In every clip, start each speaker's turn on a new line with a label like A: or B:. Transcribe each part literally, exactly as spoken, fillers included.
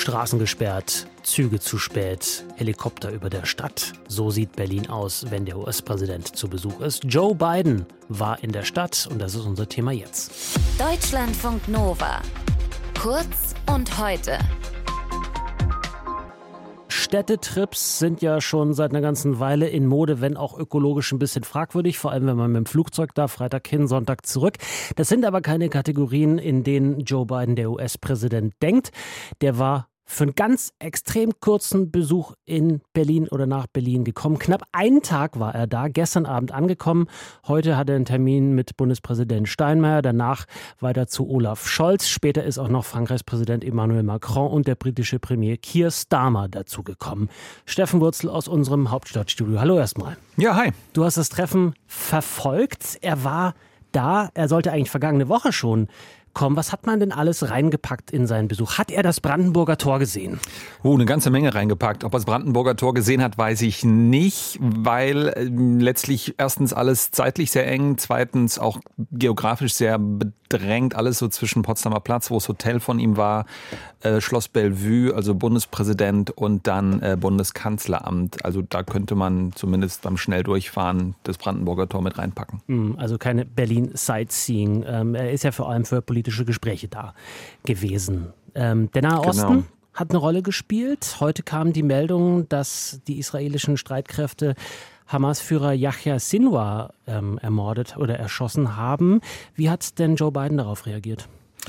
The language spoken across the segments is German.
A: Straßen gesperrt, Züge zu spät, Helikopter über der Stadt. So sieht Berlin aus, wenn der U S-Präsident zu Besuch ist. Joe Biden war in der Stadt und das ist unser Thema jetzt.
B: Deutschlandfunk Nova. Kurz und heute.
A: Städtetrips sind ja schon seit einer ganzen Weile in Mode, wenn auch ökologisch ein bisschen fragwürdig, vor allem wenn man mit dem Flugzeug da, Freitag hin, Sonntag zurück. Das sind aber keine Kategorien, in denen Joe Biden, der U S-Präsident, denkt. Der war für einen ganz extrem kurzen Besuch in Berlin oder nach Berlin gekommen. Knapp einen Tag war er da, gestern Abend angekommen. Heute hat er einen Termin mit Bundespräsident Steinmeier, danach weiter zu Olaf Scholz. Später ist auch noch Frankreichs Präsident Emmanuel Macron und der britische Premier Keir Starmer dazugekommen. Steffen Wurzel aus unserem Hauptstadtstudio. Hallo erstmal.
C: Ja, hi.
A: Du hast das Treffen verfolgt. Er war da, er sollte eigentlich vergangene Woche schon kommen. Was hat man denn alles reingepackt in seinen Besuch? Hat er das Brandenburger Tor gesehen?
C: Oh, eine ganze Menge reingepackt. Ob er das Brandenburger Tor gesehen hat, weiß ich nicht, weil äh, letztlich erstens alles zeitlich sehr eng, zweitens auch geografisch sehr bedrängt. Alles so zwischen Potsdamer Platz, wo das Hotel von ihm war, äh, Schloss Bellevue, also Bundespräsident und dann äh, Bundeskanzleramt. Also da könnte man zumindest beim Schnelldurchfahren das Brandenburger Tor mit reinpacken.
A: Also keine Berlin-Sightseeing. Ähm, er ist ja vor allem für politische Gespräche da gewesen. Ähm, der Nahe Osten genau. hat eine Rolle gespielt. Heute kam die Meldung, dass die israelischen Streitkräfte Hamas-Führer Yahya Sinwar ähm, ermordet oder erschossen haben. Wie hat denn Joe Biden darauf reagiert?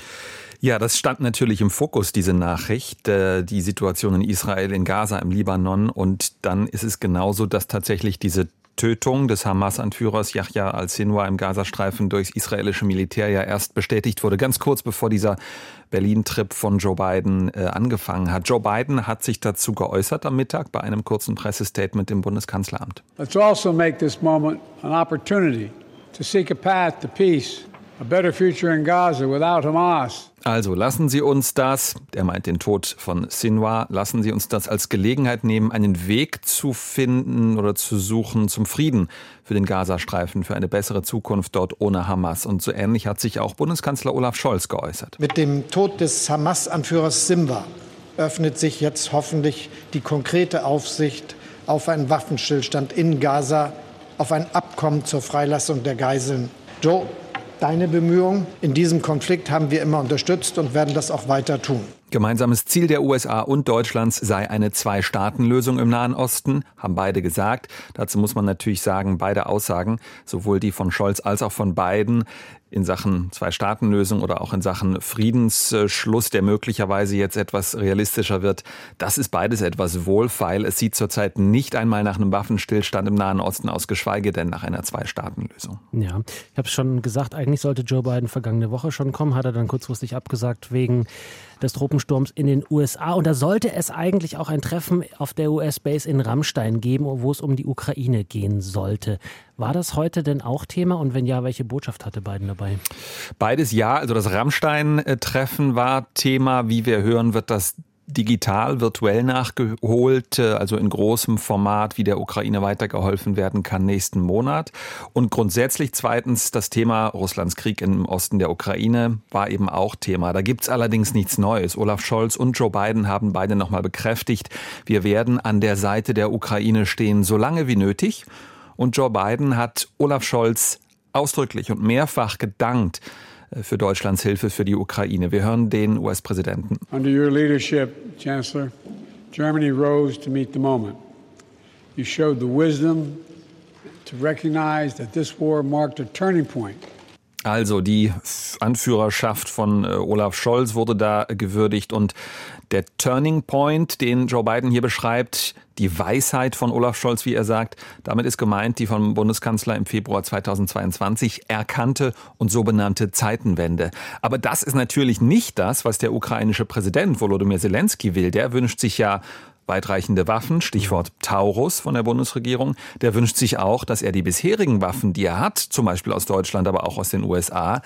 C: Ja, das stand natürlich im Fokus, diese Nachricht, äh, die Situation in Israel, in Gaza, im Libanon. Und dann ist es genauso, dass tatsächlich diese Tötung des Hamas-Anführers Yahya al-Sinwar im Gazastreifen durchs israelische Militär ja erst bestätigt wurde, ganz kurz bevor dieser Berlin-Trip von Joe Biden äh, angefangen hat. Joe Biden hat sich dazu geäußert am Mittag bei einem kurzen Pressestatement im Bundeskanzleramt.
D: Let's also make this moment an opportunity to seek a path to peace, a better future in Gaza without Hamas.
C: Also lassen Sie uns das, er meint den Tod von Sinwar, lassen Sie uns das als Gelegenheit nehmen, einen Weg zu finden oder zu suchen zum Frieden für den Gazastreifen, für eine bessere Zukunft dort ohne Hamas. Und so ähnlich hat sich auch Bundeskanzler Olaf Scholz geäußert.
E: Mit dem Tod des Hamas-Anführers Sinwar öffnet sich jetzt hoffentlich die konkrete Aussicht auf einen Waffenstillstand in Gaza, auf ein Abkommen zur Freilassung der Geiseln. Joe, deine Bemühungen in diesem Konflikt haben wir immer unterstützt und werden das auch weiter tun.
C: Gemeinsames Ziel der U S A und Deutschlands sei eine Zwei-Staaten-Lösung im Nahen Osten, haben beide gesagt. Dazu muss man natürlich sagen, beide Aussagen, sowohl die von Scholz als auch von Biden, in Sachen Zwei-Staaten-Lösung oder auch in Sachen Friedensschluss, der möglicherweise jetzt etwas realistischer wird, das ist beides etwas wohlfeil. Es sieht zurzeit nicht einmal nach einem Waffenstillstand im Nahen Osten aus, geschweige denn nach einer Zwei-Staaten-Lösung.
A: Ja, ich habe es schon gesagt, eigentlich sollte Joe Biden vergangene Woche schon kommen, hat er dann kurzfristig abgesagt wegen des Tropensturms in den U S A. Und da sollte es eigentlich auch ein Treffen auf der U S-Base in Ramstein geben, wo es um die Ukraine gehen sollte. War das heute denn auch Thema? Und wenn ja, welche Botschaft hatte Biden dabei?
C: Beides ja. Also das Ramstein-Treffen war Thema. Wie wir hören, wird das digital, virtuell nachgeholt, also in großem Format, wie der Ukraine weitergeholfen werden kann nächsten Monat. Und grundsätzlich zweitens, das Thema Russlands Krieg im Osten der Ukraine war eben auch Thema. Da gibt's allerdings nichts Neues. Olaf Scholz und Joe Biden haben beide nochmal bekräftigt, wir werden an der Seite der Ukraine stehen, so lange wie nötig. Und Joe Biden hat Olaf Scholz ausdrücklich und mehrfach gedankt für Deutschlands Hilfe für die Ukraine. Wir hören den U S-Präsidenten.
D: Under your leadership, Chancellor, Germany rose to meet the moment. You showed the wisdom to recognize that this war marked a turning point.
C: Also die Anführerschaft von Olaf Scholz wurde da gewürdigt und der Turning Point, den Joe Biden hier beschreibt, die Weisheit von Olaf Scholz, wie er sagt, damit ist gemeint die vom Bundeskanzler im Februar zweitausendzweiundzwanzig erkannte und so benannte Zeitenwende. Aber das ist natürlich nicht das, was der ukrainische Präsident Volodymyr Zelensky will. Der wünscht sich ja weitreichende Waffen, Stichwort Taurus von der Bundesregierung. Der wünscht sich auch, dass er die bisherigen Waffen, die er hat, zum Beispiel aus Deutschland, aber auch aus den U S A,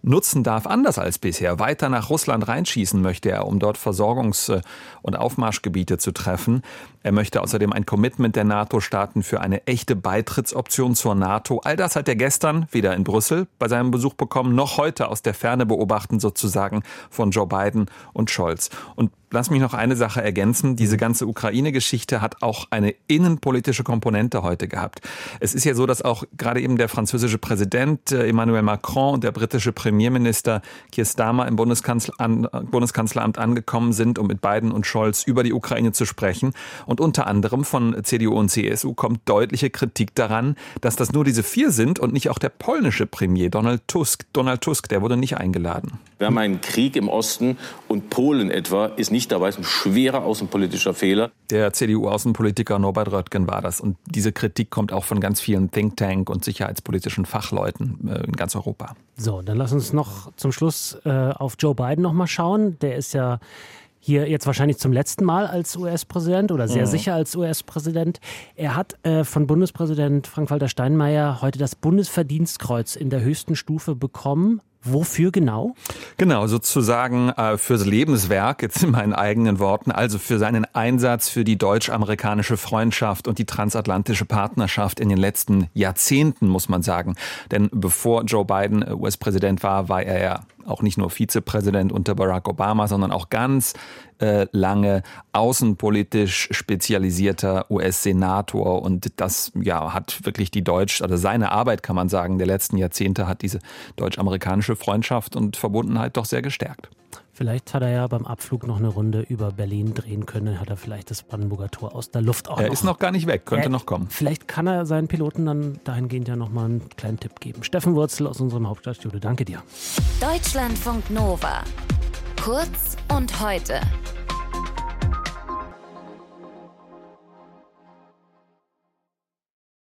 C: nutzen darf, anders als bisher. Weiter nach Russland reinschießen möchte er, um dort Versorgungs- und Aufmarschgebiete zu treffen. Er möchte außerdem ein Commitment der NATO-Staaten für eine echte Beitrittsoption zur NATO. All das hat er gestern weder in Brüssel bei seinem Besuch bekommen, noch heute aus der Ferne beobachten sozusagen von Joe Biden und Scholz. Und lass mich noch eine Sache ergänzen. Diese ganze Ukraine-Geschichte hat auch eine innenpolitische Komponente heute gehabt. Es ist ja so, dass auch gerade eben der französische Präsident Emmanuel Macron und der britische Premierminister Keir Starmer im Bundeskanzleramt angekommen sind, um mit Biden und Scholz über die Ukraine zu sprechen. Und unter anderem von C D U und C S U kommt deutliche Kritik daran, dass das nur diese vier sind und nicht auch der polnische Premier Donald Tusk. Donald Tusk, der wurde nicht eingeladen.
F: Wir haben einen Krieg im Osten und Polen etwa ist nicht dabei. Ist ein schwerer außenpolitischer Fehler.
C: Der C D U-Außenpolitiker Norbert Röttgen war das. Und diese Kritik kommt auch von ganz vielen Think-Tank- und sicherheitspolitischen Fachleuten in ganz Europa.
A: So, dann lass uns noch zum Schluss äh, auf Joe Biden noch mal schauen. Der ist ja hier jetzt wahrscheinlich zum letzten Mal als U S-Präsident oder sehr mhm. sicher als U S-Präsident. Er hat äh, von Bundespräsident Frank-Walter Steinmeier heute das Bundesverdienstkreuz in der höchsten Stufe bekommen. Wofür genau?
C: Genau, sozusagen äh, fürs Lebenswerk, jetzt in meinen eigenen Worten, also für seinen Einsatz für die deutsch-amerikanische Freundschaft und die transatlantische Partnerschaft in den letzten Jahrzehnten, muss man sagen. Denn bevor Joe Biden U S-Präsident war, war er ja auch nicht nur Vizepräsident unter Barack Obama, sondern auch ganz äh, lange außenpolitisch spezialisierter U S-Senator. Und das ja hat wirklich die Deutsch, also seine Arbeit, kann man sagen, der letzten Jahrzehnte hat diese deutsch-amerikanische Freundschaft und Verbundenheit doch sehr gestärkt.
A: Vielleicht hat er ja beim Abflug noch eine Runde über Berlin drehen können, hat er vielleicht das Brandenburger Tor aus der Luft auch
C: Er
A: noch.
C: ist noch gar nicht weg, könnte
A: er,
C: noch kommen.
A: Vielleicht kann er seinen Piloten dann dahingehend ja noch mal einen kleinen Tipp geben. Steffen Wurzel aus unserem Hauptstadtstudio, danke dir.
B: Deutschlandfunk Nova. Kurz und heute.